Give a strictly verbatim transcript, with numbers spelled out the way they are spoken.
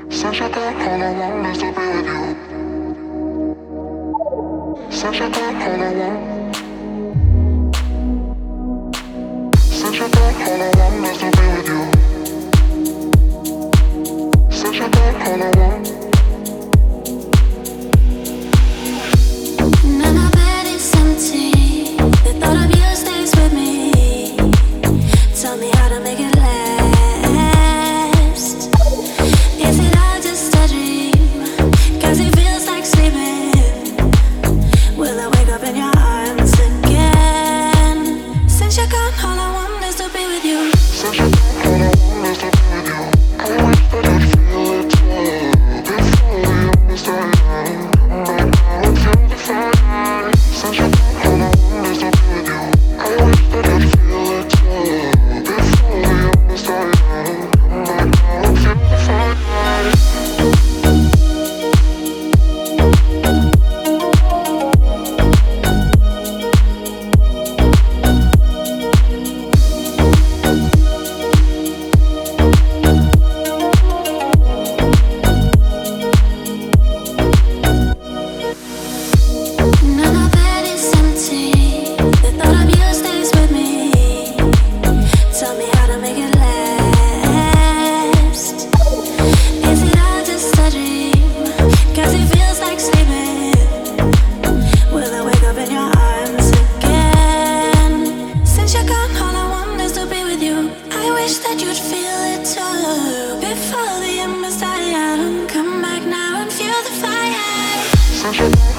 Since you got all I want is to be with you. Since you got all I want. Since you got all I want is to be with you. Since you got all I want. Now my bed is empty. The thought of you stays with me. Tell me how to make it last. Is it all just a dream? Cause it feels like sleeping. Will I wake up in your arms again? Since you're gone, all I want is to be with you. Since you got all I want is to be with you. I wish that I'd feel it too. Before we understand. Come back now and feel the fire. Since you got all I want is to be with you. I wish that I'd feel it too. Before we understand. Come back now and feel the fire. Now my bed is empty. The thought of you stays with me. Tell me how to make it last. Is it all just a dream? Cause it feels like sleeping. Will I wake up in your arms again? Since you're gone, all I want is to be with you. I wish that you'd feel it too. Before the embers die out, come back now and feel the fire. Since you got